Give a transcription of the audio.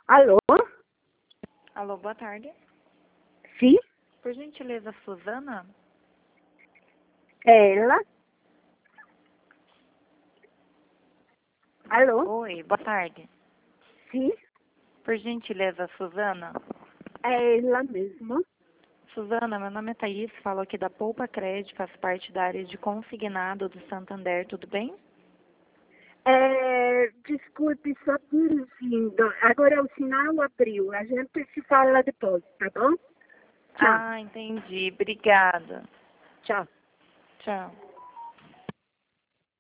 Alô? Alô, boa tarde. Sim? Por gentileza, Suzana? É ela? Alô? Oi, boa tarde. Sim? Por gentileza, Suzana? É ela mesmo. Suzana, meu nome é Thaís, falo aqui da Poupa Crédito, faz parte da área de consignado do Santander, tudo bem? Desculpe, só dirigindo. Agora o sinal abriu. A gente se fala depois, tá bom? Tchau. Ah, entendi. Obrigada. Tchau. Tchau.